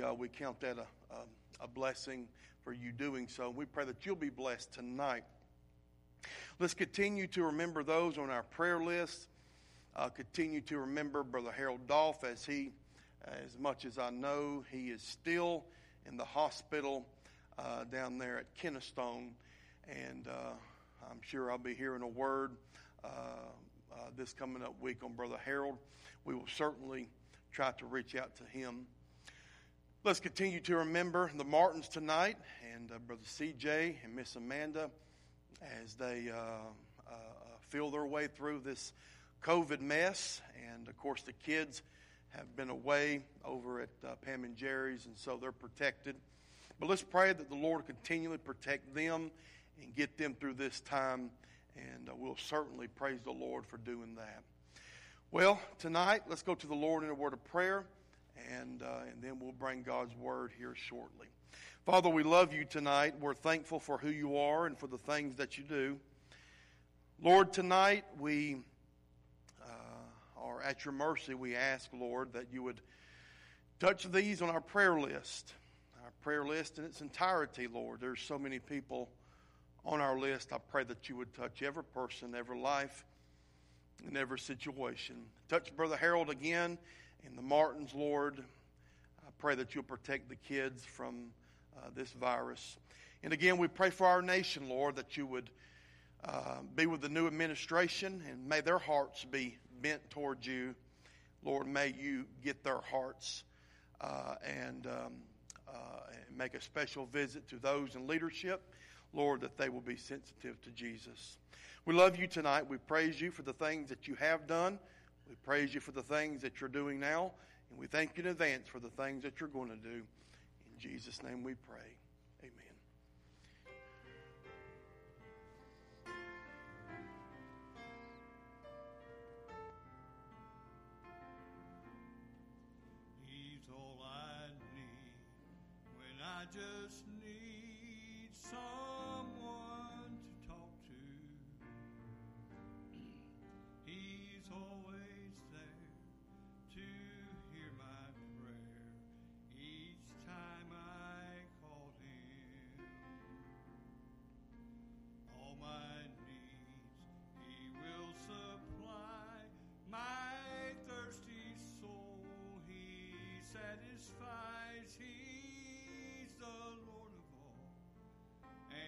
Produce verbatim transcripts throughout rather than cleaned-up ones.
certainly uh, we count that a, a, a blessing for you doing so. We pray that you'll be blessed tonight. Let's continue to remember those on our prayer list. Uh, continue to remember Brother Harold Dolph, as he, as much as I know, he is still in the hospital uh, down there at Kennestone, and uh, I'm sure I'll be hearing a word uh, uh, this coming up week on Brother Harold. We will certainly try to reach out to him. Let's continue to remember the Martins tonight, and uh, Brother C J and Miss Amanda, as they uh, uh, feel their way through this COVID mess. And of course the kids have been away over at uh, Pam and Jerry's, and so they're protected. But let's pray that the Lord will continually protect them and get them through this time, and uh, we'll certainly praise the Lord for doing that. Well, tonight, let's go to the Lord in a word of prayer, and, uh, and then we'll bring God's word here shortly. Father, we love you tonight. We're thankful for who you are and for the things that you do. Lord, tonight we uh, are at your mercy. We ask, Lord, that you would touch these on our prayer list, our prayer list in its entirety, Lord. There's so many people on our list. I pray that you would touch every person, every life, in every situation. Touch Brother Harold again and the Martins, Lord. I pray that you'll protect the kids from uh, this virus. And again, we pray for our nation, Lord, that you would uh, be with the new administration, and may their hearts be bent towards you. Lord, may you get their hearts uh, and, um, uh, and make a special visit to those in leadership, Lord, that they will be sensitive to Jesus. We love you tonight. We praise you for the things that you have done. We praise you for the things that you're doing now. And we thank you in advance for the things that you're going to do. In Jesus' name we pray. Amen. He's all I need when I just need someone to talk to. He's always there to hear my prayer each time I call him. All my needs he will supply. My thirsty soul he satisfies. He's the Lord of all,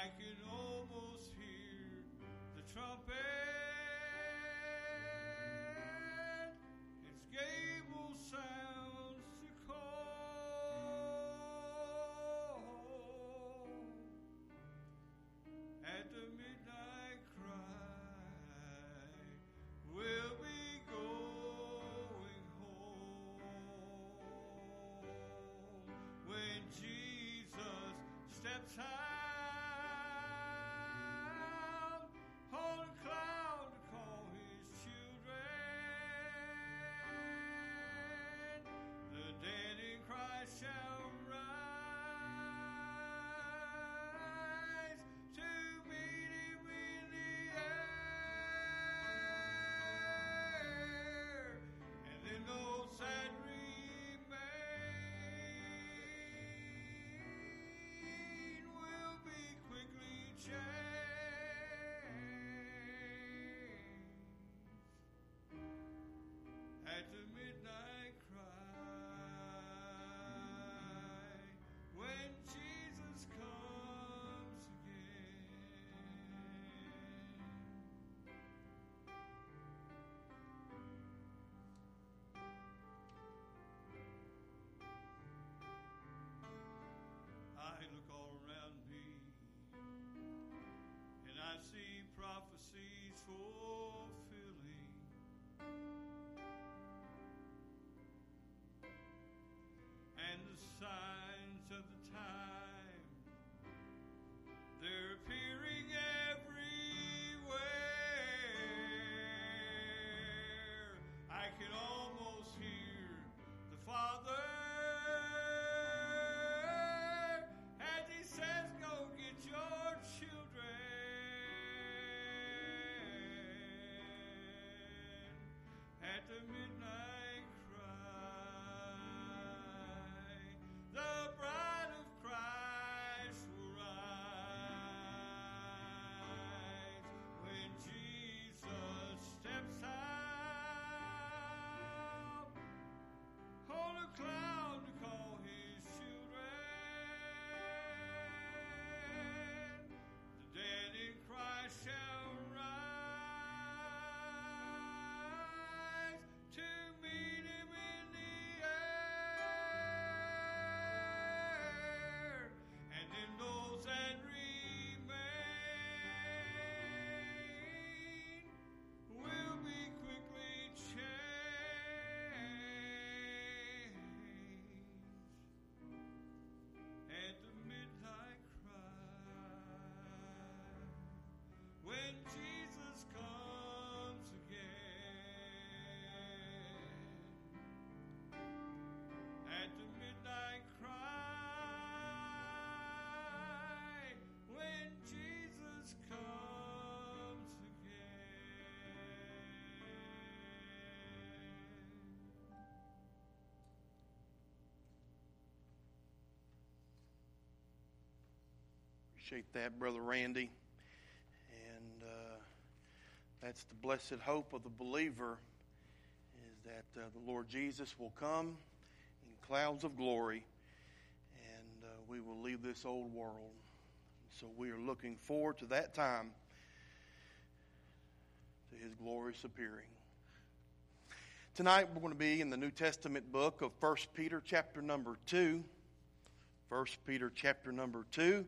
I can almost hear the trumpet. Its gable sounds to call. At the midnight cry, we'll be going home. When Jesus steps out on a cloud to call his children, the dead in Christ shall rise to meet him in the air, and then those that remain will be quickly changed. At the midnight cry, when Jesus comes again. I look all around me, and I see prophecies fulfilling. And the signs of the time, they're appearing everywhere. I can almost hear the Father as he says, go get your children. At the midnight cry, the bride of Christ will rise. When Jesus steps out on a cloud to call his children, the dead in Christ shall rise to meet him in the air, and then those that remain will be quickly changed. At the midnight cry, when Jesus comes again. At the midnight cry, when Jesus comes again. Appreciate that, Brother Randy. And uh, that's the blessed hope of the believer, is that uh, the Lord Jesus will come in clouds of glory, and uh, we will leave this old world. So we are looking forward to that time, to his glorious appearing. Tonight we're going to be in the New Testament book of First Peter chapter number two. First Peter chapter number two.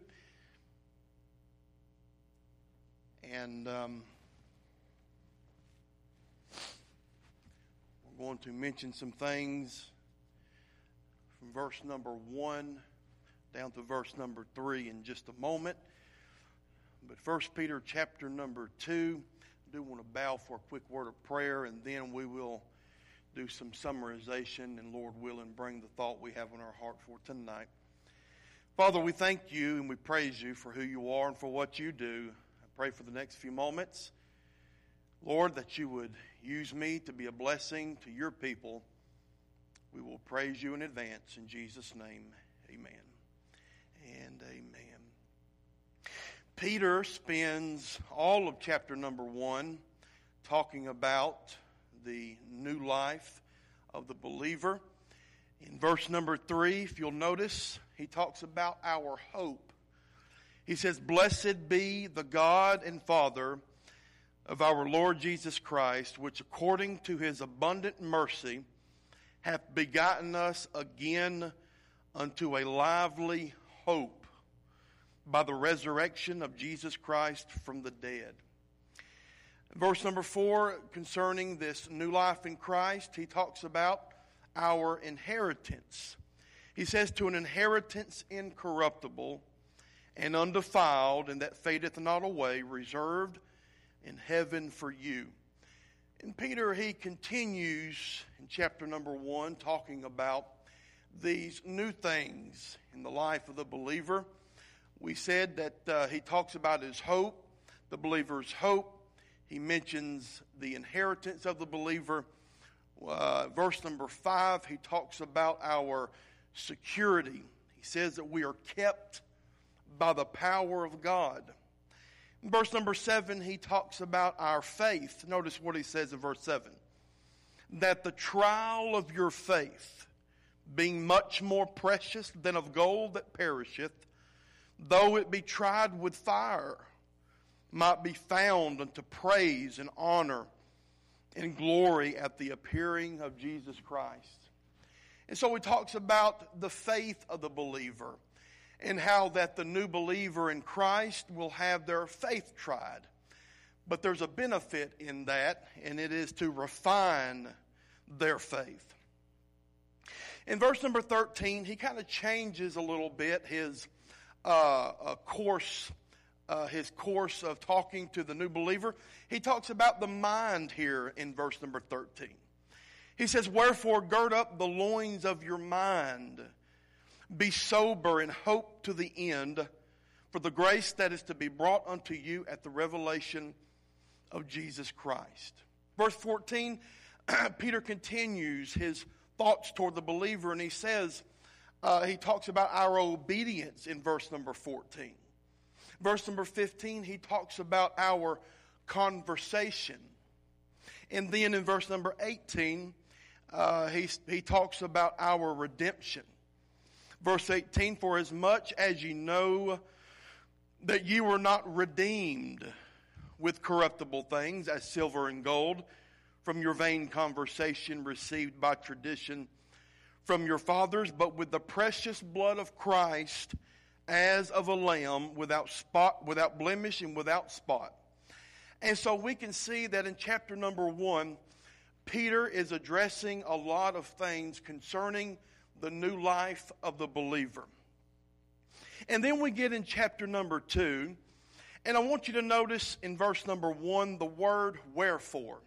And um, we're going to mention some things from verse number one down to verse number three in just a moment. But First Peter chapter number two, I do want to bow for a quick word of prayer, and then we will do some summarization, and Lord willing, bring the thought we have on our heart for tonight. Father, we thank you and we praise you for who you are and for what you do. I pray for the next few moments, Lord, that you would use me to be a blessing to your people. We will praise you in advance. In Jesus' name, amen and amen. Peter spends all of chapter number one talking about the new life of the believer. In verse number three, if you'll notice, he talks about our hope. He says, "Blessed be the God and Father of our Lord Jesus Christ, which according to his abundant mercy hath begotten us again unto a lively hope by the resurrection of Jesus Christ from the dead." Verse number four, concerning this new life in Christ, he talks about our inheritance. He says, "To an inheritance incorruptible and undefiled, and that fadeth not away, reserved in heaven for you." And Peter, he continues in chapter number one, talking about these new things in the life of the believer. We said that uh, he talks about his hope, the believer's hope. He mentions the inheritance of the believer. Uh, verse number five, he talks about our security. He says that we are kept by the power of God. In verse number seven, he talks about our faith. Notice what he says in verse seven. "That the trial of your faith, being much more precious than of gold that perisheth, though it be tried with fire, might be found unto praise and honor and glory at the appearing of Jesus Christ." And so he talks about the faith of the believer and how that the new believer in Christ will have their faith tried. But there's a benefit in that, and it is to refine their faith. In verse number thirteen, he kind of changes a little bit his uh, uh, course Uh, his course of talking to the new believer. He talks about the mind here in verse number thirteen. He says, "Wherefore gird up the loins of your mind, be sober and hope to the end for the grace that is to be brought unto you at the revelation of Jesus Christ." Verse fourteen, Peter continues his thoughts toward the believer, and he says, uh, he talks about our obedience in verse number fourteen. Verse number fifteen, he talks about our conversation. And then in verse number eighteen, uh, he, he talks about our redemption. Verse eighteen, "For as much as ye know that ye were not redeemed with corruptible things, as silver and gold, from your vain conversation received by tradition from your fathers, but with the precious blood of Christ, as of a lamb, without spot, without blemish, and without spot." And so we can see that in chapter number one, Peter is addressing a lot of things concerning the new life of the believer. And then we get in chapter number two, and I want you to notice in verse number one the word "wherefore."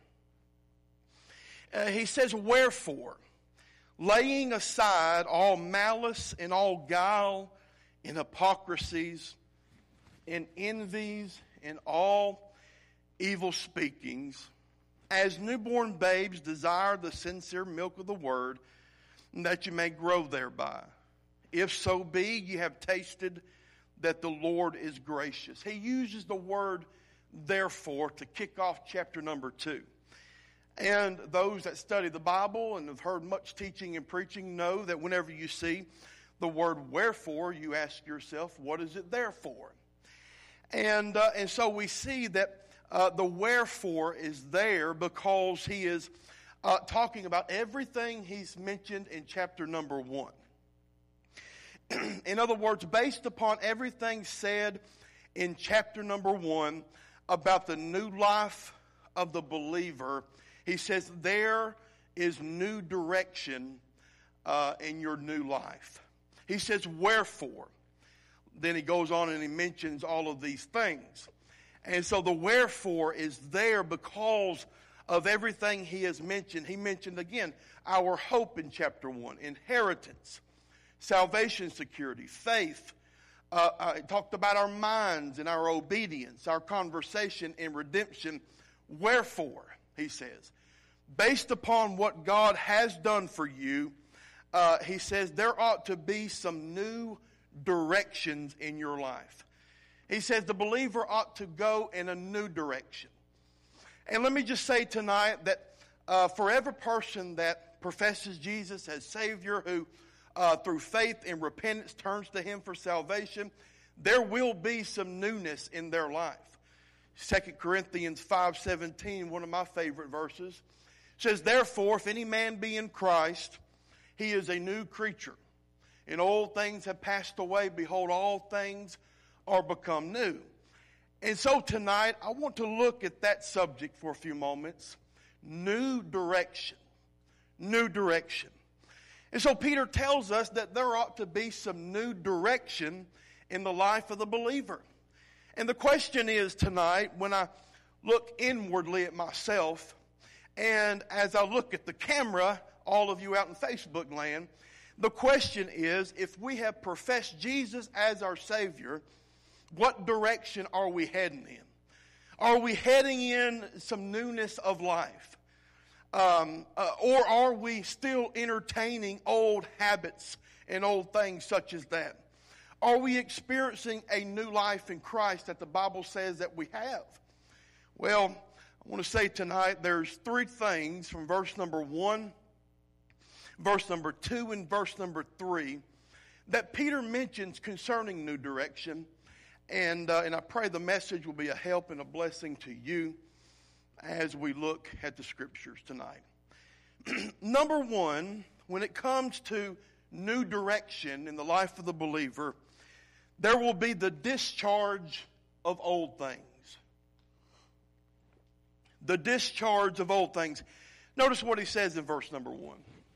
Uh, he says, "Wherefore, laying aside all malice and all guile, in hypocrisies, in envies, in all evil speakings, as newborn babes desire the sincere milk of the word, that you may grow thereby. If so be ye have tasted that the Lord is gracious." He uses the word "therefore" to kick off chapter number two. And those that study the Bible and have heard much teaching and preaching know that whenever you see the word "wherefore," you ask yourself, what is it there for? And uh, and so we see that uh, the "wherefore" is there because he is uh, talking about everything he's mentioned in chapter number one. In other words, based upon everything said in chapter number one about the new life of the believer, he says there is new direction uh, in your new life. He says, "Wherefore." Then he goes on and he mentions all of these things. And so the "wherefore" is there because of everything he has mentioned. He mentioned again our hope in chapter one, inheritance, salvation, security, faith. Uh, uh, he talked about our minds and our obedience, our conversation and redemption. Wherefore, he says, based upon what God has done for you, Uh, he says there ought to be some new directions in your life. He says the believer ought to go in a new direction. And let me just say tonight that uh, for every person that professes Jesus as Savior, who uh, through faith and repentance turns to Him for salvation, there will be some newness in their life. Second Corinthians five seventeen, one of my favorite verses, says, "Therefore, if any man be in Christ, he is a new creature. And old things have passed away. Behold, all things are become new." And so tonight, I want to look at that subject for a few moments. New direction. New direction. And so Peter tells us that there ought to be some new direction in the life of the believer. And the question is tonight, when I look inwardly at myself, and as I look at the camera, all of you out in Facebook land, the question is, if we have professed Jesus as our Savior, what direction are we heading in? Are we heading in some newness of life? Um, uh, or are we still entertaining old habits and old things such as that? Are we experiencing a new life in Christ that the Bible says that we have? Well, I want to say tonight there's three things from verse number one, verse number two, and verse number three that Peter mentions concerning new direction. And, uh, and I pray the message will be a help and a blessing to you as we look at the Scriptures tonight. Number one, when it comes to new direction in the life of the believer, there will be the discharge of old things. The discharge of old things. Notice what he says in verse number one.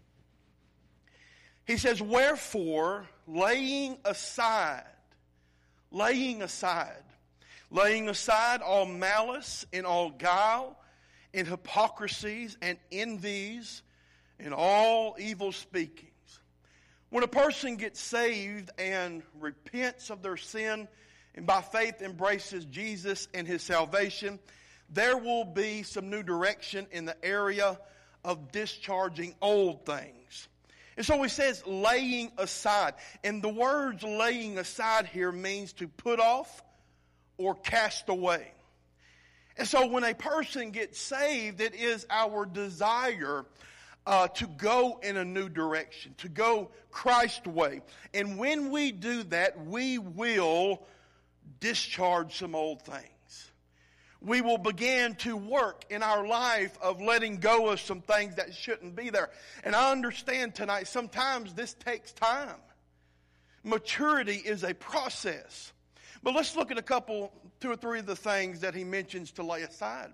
He says, "Wherefore, laying aside, laying aside, laying aside all malice and all guile and hypocrisies and envies and all evil speakings." When a person gets saved and repents of their sin and by faith embraces Jesus and his salvation, there will be some new direction in the area of discharging old things. And so he says laying aside. And the words laying aside here means to put off or cast away. And so when a person gets saved, it is our desire uh, to go in a new direction, to go Christ's way. And when we do that, we will discharge some old things. We will begin to work in our life of letting go of some things that shouldn't be there. And I understand tonight, sometimes this takes time. Maturity is a process. But let's look at a couple, two or three of the things that he mentions to lay aside.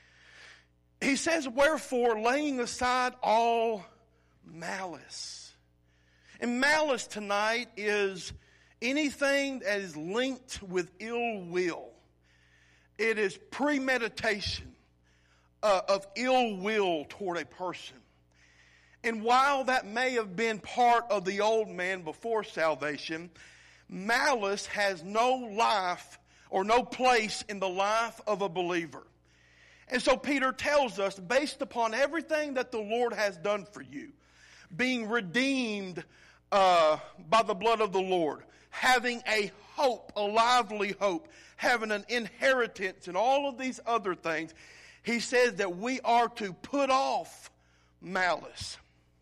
He says, "Wherefore, laying aside all malice." And malice tonight is anything that is linked with ill will. It is premeditation uh, of ill will toward a person. And while that may have been part of the old man before salvation, malice has no life or no place in the life of a believer. And so Peter tells us, based upon everything that the Lord has done for you, being redeemed uh, by the blood of the Lord, having a hope, a lively hope, having an inheritance and all of these other things, he says that we are to put off malice.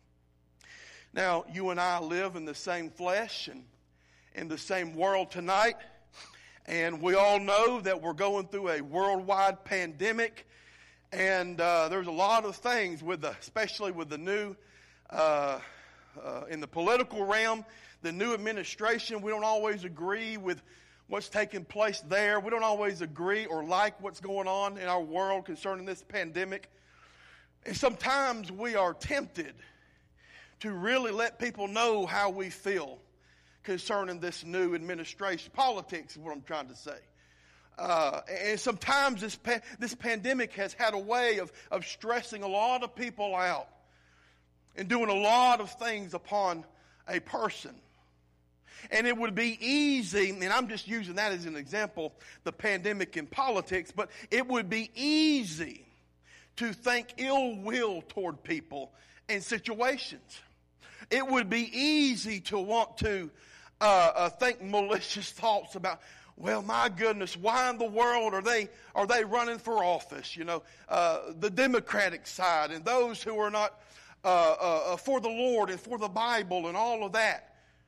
Now, you and I live in the same flesh and in the same world tonight, and we all know that we're going through a worldwide pandemic, and uh, there's a lot of things, with the, especially with the new, uh, uh, in the political realm, the new administration. We don't always agree with what's taking place there. We don't always agree or like what's going on in our world concerning this pandemic. And sometimes we are tempted to really let people know how we feel concerning this new administration. Politics is what I'm trying to say. Uh, and sometimes this pa- this pandemic has had a way of, of stressing a lot of people out and doing a lot of things upon a person. And it would be easy, and I'm just using that as an example, the pandemic in politics, but it would be easy to think ill will toward people and situations. It would be easy to want to uh, uh, think malicious thoughts about, well, my goodness, why in the world are they are they running for office? You know, uh, the Democratic side and those who are not uh, uh, for the Lord and for the Bible and all of that.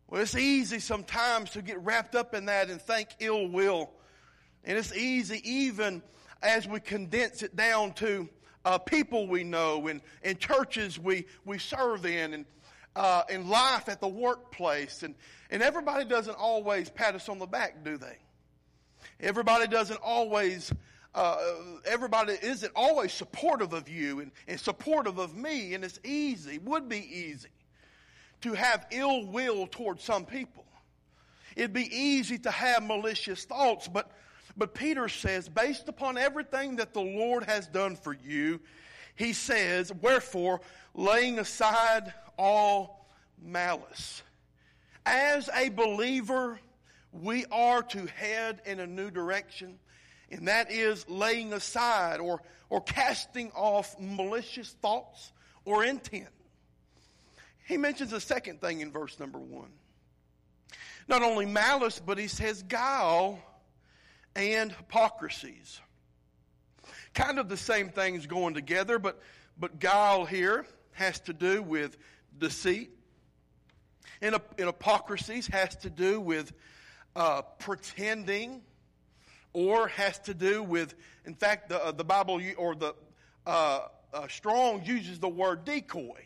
Well, it's easy sometimes to get wrapped up in that and think ill will. And it's easy even as we condense it down to uh, people we know and, and churches we, we serve in and uh, in life at the workplace. And, and everybody doesn't always pat us on the back, do they? Everybody doesn't always, uh, everybody isn't always supportive of you and, and supportive of me. And it's easy, would be easy, to have ill will towards some people. It'd be easy to have malicious thoughts, but, but Peter says, based upon everything that the Lord has done for you, he says, wherefore, laying aside all malice. As a believer, we are to head in a new direction, and that is laying aside or, or casting off malicious thoughts or intent. He mentions a second thing in verse number one. Not only malice, but he says guile and hypocrisies. Kind of the same things going together, but, but guile here has to do with deceit. And, and hypocrisies has to do with uh, pretending, or has to do with, in fact, the, uh, the Bible or the uh, uh, Strong's uses the word decoy.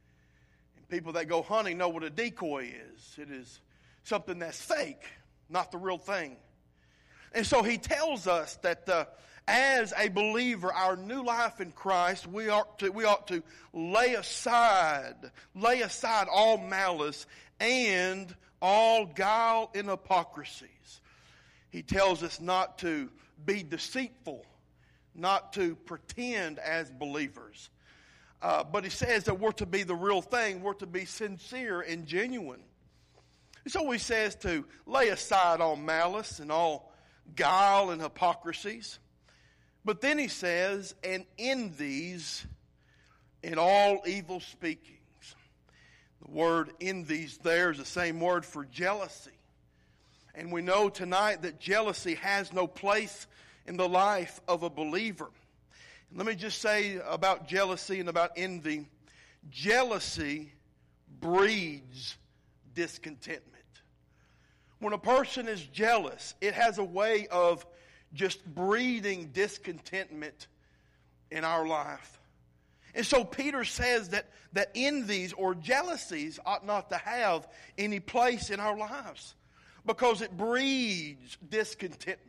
People that go hunting know what a decoy is. It is something that's fake, not the real thing. And so he tells us that uh, as a believer, our new life in Christ, we ought to we ought to lay aside, lay aside all malice and all guile and hypocrisies. He tells us not to be deceitful, not to pretend as believers. Uh, but he says that we're to be the real thing. We're to be sincere and genuine. So he says to lay aside all malice and all guile and hypocrisies. But then he says, and envies and all evil speakings. The word envies there is the same word for jealousy. And we know tonight that jealousy has no place in the life of a believer. Let me just say about jealousy and about envy. Jealousy breeds discontentment. When a person is jealous, it has a way of just breeding discontentment in our life. And so Peter says that, that envies or jealousies ought not to have any place in our lives because it breeds discontentment.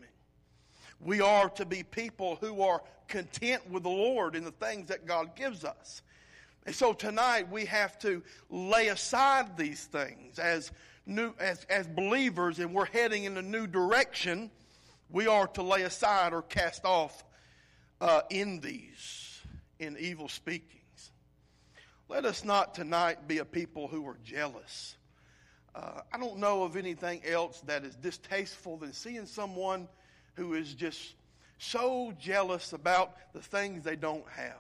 We are to be people who are content with the Lord in the things that God gives us. And so tonight we have to lay aside these things as new as, as believers, and we're heading in a new direction. We are to lay aside or cast off uh, envies and evil speakings. Let us not tonight be a people who are jealous. Uh, I don't know of anything else that is distasteful than seeing someone who is just so jealous about the things they don't have.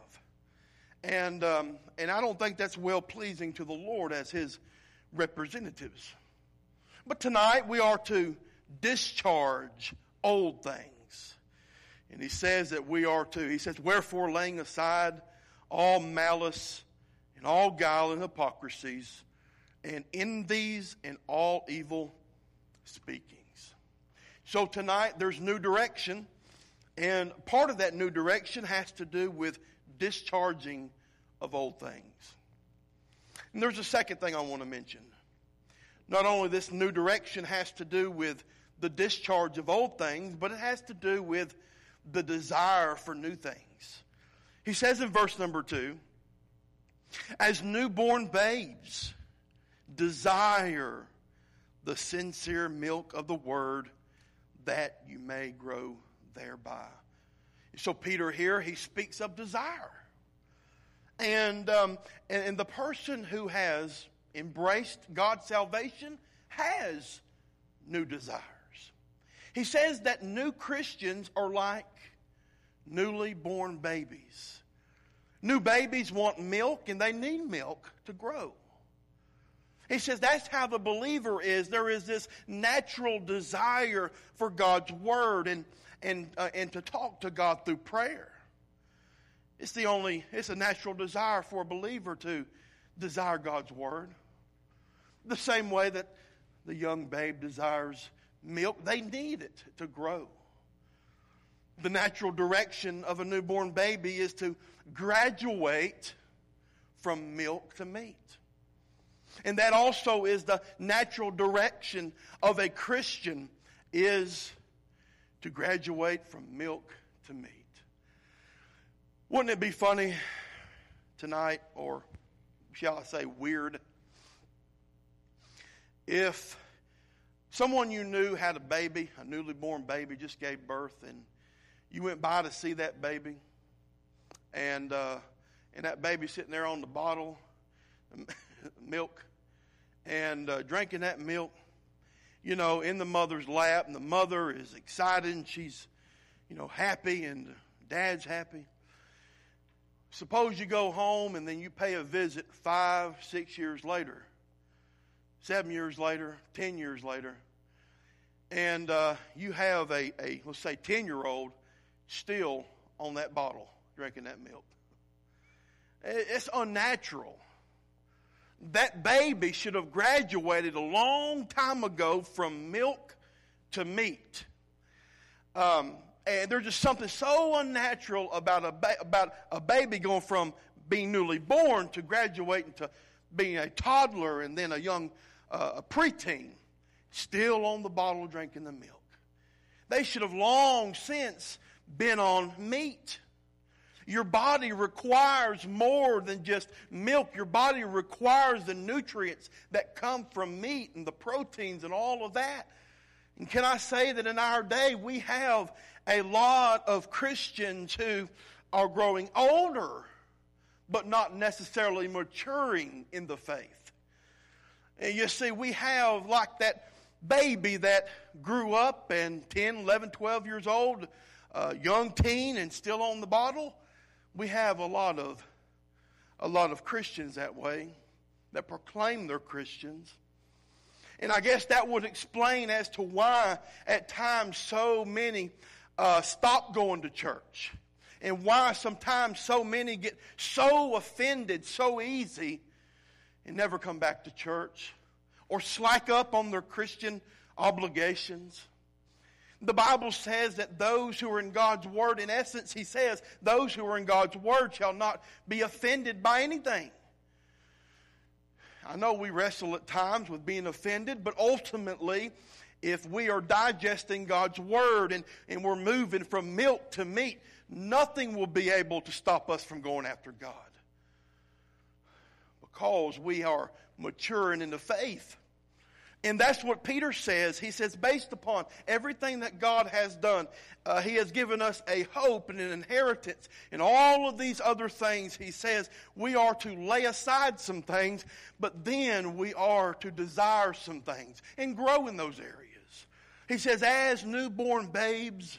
And um, and I don't think that's well-pleasing to the Lord as His representatives. But tonight we are to discharge old things. And He says that we are to, He says, wherefore laying aside all malice and all guile and hypocrisies and envies and all evil speakings. So tonight there's new direction. And part of that new direction has to do with discharging of old things. And there's a second thing I want to mention. Not only this new direction has to do with the discharge of old things, but it has to do with the desire for new things. He says in verse number two, as newborn babes, desire the sincere milk of the word that you may grow thereby. So Peter here, he speaks of desire. And, um, and, and the person who has embraced God's salvation has new desires. He says that new Christians are like newly born babies. New babies want milk, and they need milk to grow. He says that's how the believer is. There is this natural desire for God's word and and uh, and to talk to God through prayer. It's the only, it's a natural desire for a believer to desire God's word. The same way that the young babe desires milk. They need it to grow. The natural direction of a newborn baby is to graduate from milk to meat. And that also is the natural direction of a Christian, is to graduate from milk to meat. Wouldn't it be funny tonight, or shall I say weird, if someone you knew had a baby, a newly born baby, just gave birth, and you went by to see that baby, and uh, and that baby sitting there on the bottle, milk, and uh, drinking that milk, you know, in the mother's lap, and the mother is excited, and she's, you know, happy, and dad's happy. Suppose you go home, and then you pay a visit five, six years later, seven years later, ten years later, and uh, you have a, a, let's say, ten-year-old still on that bottle drinking that milk. It's unnatural. That baby should have graduated a long time ago from milk to meat. Um, and there's just something so unnatural about a ba- about a baby going from being newly born to graduating to being a toddler and then a young uh, a preteen, still on the bottle drinking the milk. They should have long since been on meat. Your body requires more than just milk. Your body requires the nutrients that come from meat and the proteins and all of that. And can I say that in our day we have a lot of Christians who are growing older but not necessarily maturing in the faith. And you see, we have like that baby that grew up and ten, eleven, twelve years old, uh, young teen and still on the bottle. We have a lot of a lot of Christians that way, that proclaim they're Christians. And I guess that would explain as to why at times so many uh, stop going to church. And why sometimes so many get so offended so easy and never come back to church. Or slack up on their Christian obligations. The Bible says that those who are in God's Word, in essence, He says, those who are in God's Word shall not be offended by anything. I know we wrestle at times with being offended, but ultimately, if we are digesting God's Word and, and we're moving from milk to meat, nothing will be able to stop us from going after God. Because we are maturing in the faith. And that's what Peter says. He says, based upon everything that God has done, uh, He has given us a hope and an inheritance. And all of these other things, He says, we are to lay aside some things, but then we are to desire some things and grow in those areas. He says, as newborn babes,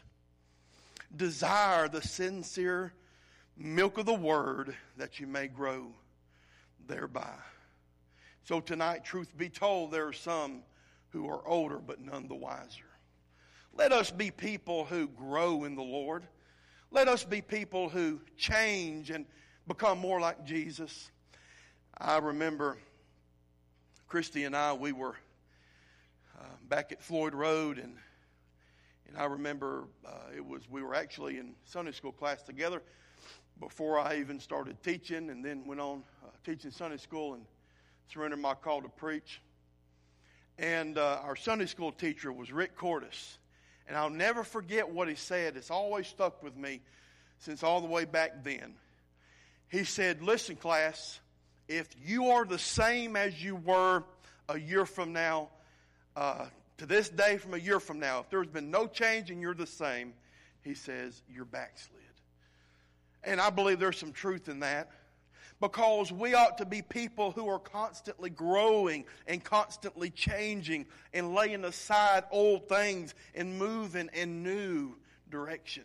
desire the sincere milk of the Word that you may grow thereby. So tonight, truth be told, there are some who are older but none the wiser. Let us be people who grow in the Lord. Let us be people who change and become more like Jesus. I remember Christy and I, we were uh, back at Floyd Road, and and I remember uh, it was we were actually in Sunday school class together before I even started teaching, and then went on uh, teaching Sunday school and surrendered my call to preach. And uh, our Sunday school teacher was Rick Cordes. And I'll never forget what he said. It's always stuck with me since all the way back then. He said, listen, class, if you are the same as you were a year from now, uh, to this day from a year from now, if there's been no change and you're the same, he says, you're backslid. And I believe there's some truth in that. Because we ought to be people who are constantly growing and constantly changing and laying aside old things and moving in new direction.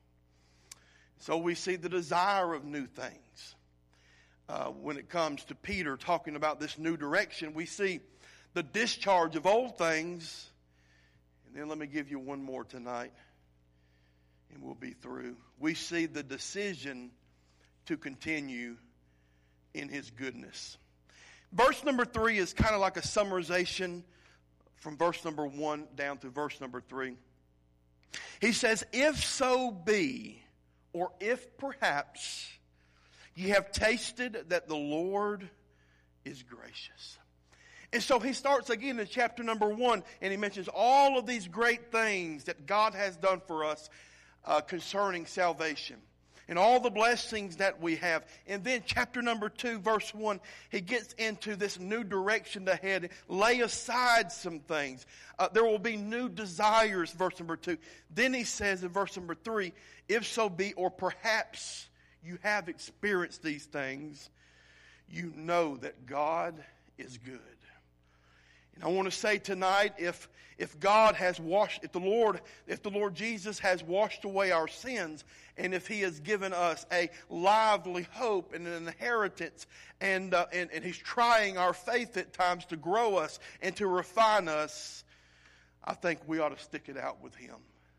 So we see the desire of new things. Uh, when it comes to Peter talking about this new direction, we see the discharge of old things. And then let me give you one more tonight, and we'll be through. We see the decision to continue in His goodness. Verse number three is kind of like a summarization from verse number one down to verse number three. He says, if so be, or if perhaps ye have tasted that the Lord is gracious. And so he starts again in chapter number one, and he mentions all of these great things that God has done for us uh, concerning salvation. And all the blessings that we have. And then chapter number two, verse one, he gets into this new direction to head. Lay aside some things. Uh, there will be new desires, verse number two. Then he says in verse number three, if so be, or perhaps you have experienced these things, you know that God is good. And I want to say tonight, if if God has washed, if the Lord, if the Lord Jesus has washed away our sins, and if He has given us a lively hope and an inheritance, and uh, and, and He's trying our faith at times to grow us and to refine us, I think we ought to stick it out with Him.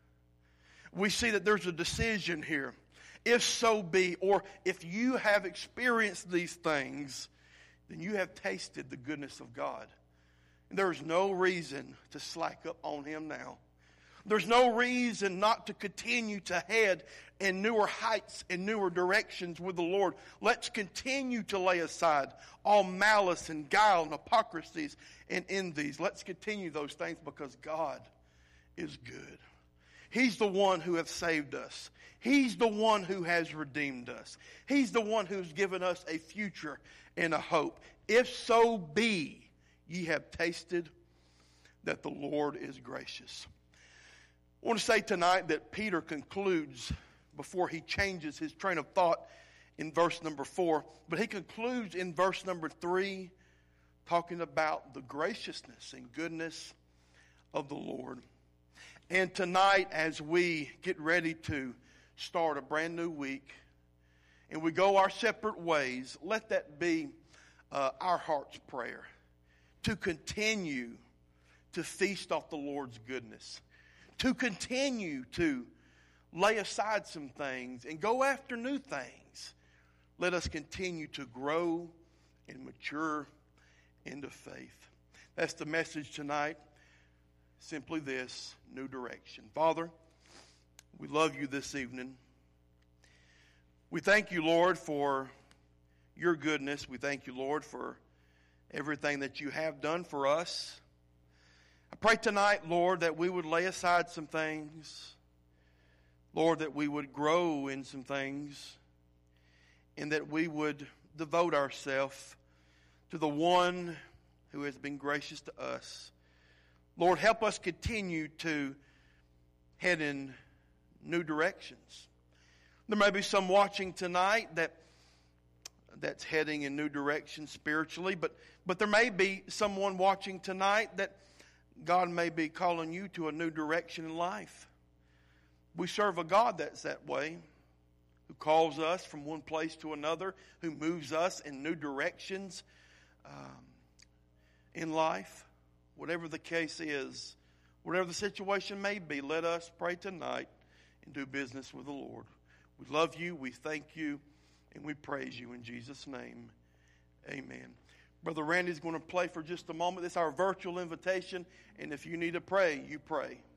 We see that there's a decision here. If so be, or if you have experienced these things, then you have tasted the goodness of God. There's no reason to slack up on Him now. There's no reason not to continue to head in newer heights and newer directions with the Lord. Let's continue to lay aside all malice and guile and hypocrisies and envies. Let's continue those things because God is good. He's the one who has saved us. He's the one who has redeemed us. He's the one who's given us a future and a hope. If so be, ye have tasted that the Lord is gracious. I want to say tonight that Peter concludes, before he changes his train of thought in verse number four, but he concludes in verse number three, talking about the graciousness and goodness of the Lord. And tonight, as we get ready to start a brand new week, and we go our separate ways, let that be uh, our heart's prayer. To continue to feast off the Lord's goodness. To continue to lay aside some things and go after new things. Let us continue to grow and mature into faith. That's the message tonight. Simply this, new direction. Father, we love you this evening. We thank you, Lord, for your goodness. We thank you, Lord, for everything that you have done for us. I pray tonight, Lord, that we would lay aside some things. Lord, that we would grow in some things. And that we would devote ourselves to the one who has been gracious to us. Lord, help us continue to head in new directions. There may be some watching tonight that that's heading in new directions spiritually, but, but there may be someone watching tonight that God may be calling you to a new direction in life. We serve a God that's that way, who calls us from one place to another, who moves us in new directions um, in life. Whatever the case is, whatever the situation may be, let us pray tonight and do business with the Lord. We love you, we thank you, and we praise you in Jesus' name. Amen. Brother Randy's going to play for just a moment. This is our virtual invitation, and if you need to pray, you pray.